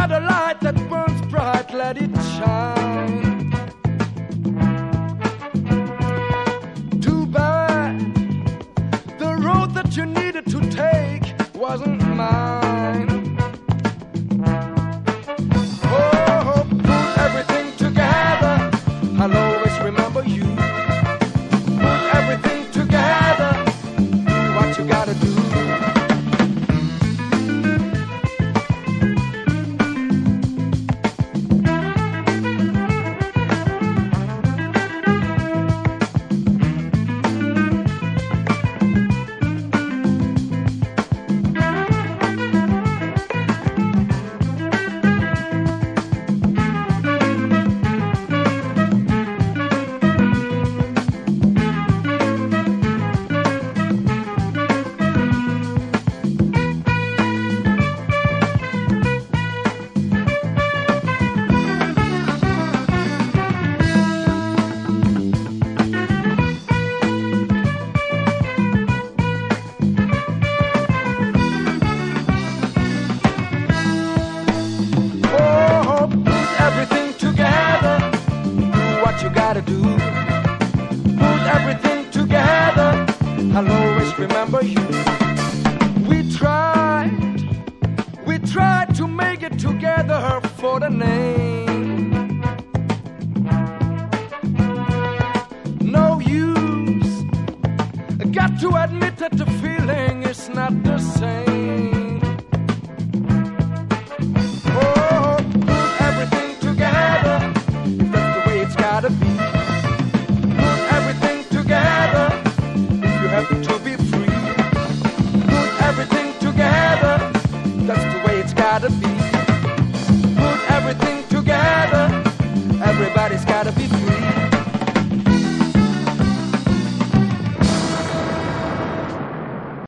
got a light that burns bright, let it shine. Too bad the road that you needed to take wasn't mine. Oh, put everything together, I'll always remember you. Put everything together, do what you gotta do. You gotta do. Put everything together, I'll always remember you. We tried to make it together for the name. No use, got to admit that the feeling is not the same. Oh, put everything together, if that's the way it's gotta be. Put everything together, if you have to be free. Put everything together, that's the way it's gotta be. Put everything together, everybody's gotta be free.